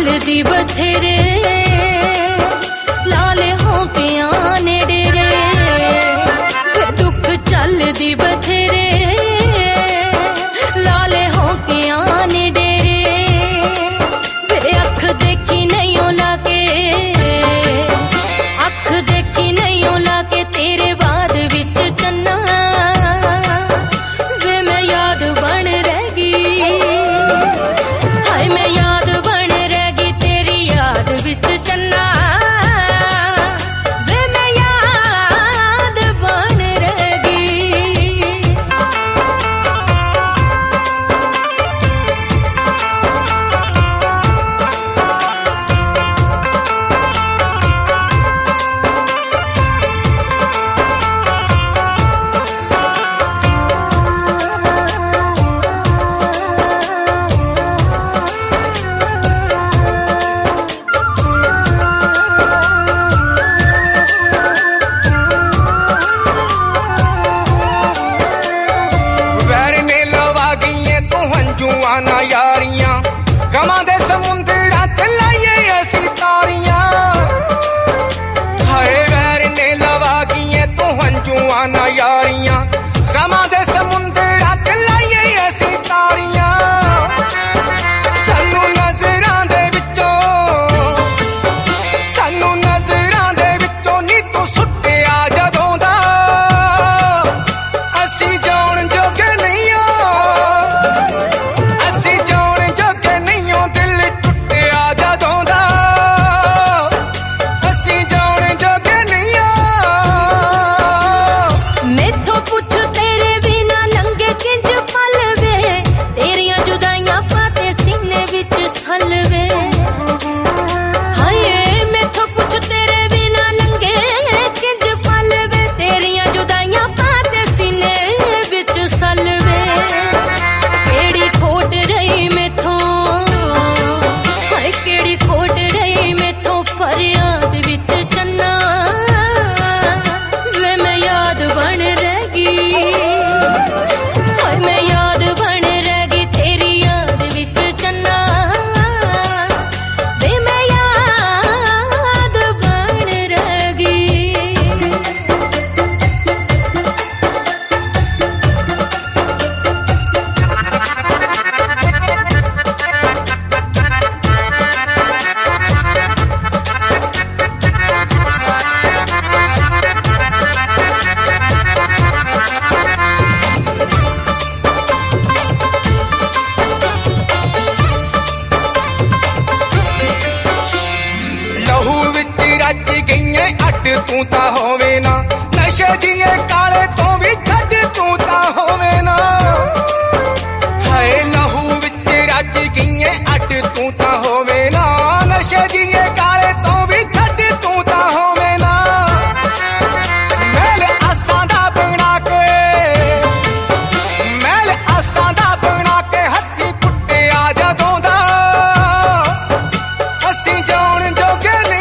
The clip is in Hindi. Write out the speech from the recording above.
चलदी बथेरे लाले हो के आने डेरे दुख चलदी बथेरे लाले हो के आने डेरे वे अख देखी नहीं हो लागे अख देखी नहीं हो लागे तेरे बाद विच चन्ना वे मैं याद बन रहेगी हाय मैं याद बन रहेगी तेरी याद विच चन्ना वे मैं याद बन रहेगी। जुआना यारियां गमां दे समुंदरां च लाइए असी तारियां हाय वैर ने लवा गिए तू जुआना यारियां गमां दे समुंदरां च लाइए असी तारियां सानू नजरां दे विचों नी तू सुट्टिया जदों दा असी जाण जोगे नहीं तू ता होवे ना नशे जिए काले तो भी छड़ तू ता होवे ना हाय लहू विच रज गईए अट तू ता होवे ना नशे जिए काले तो भी छड़ तू ता होवे ना मैल आसां दा बना के हत्थी कुट्टिया जदों दा असी जाण जोगे नहीं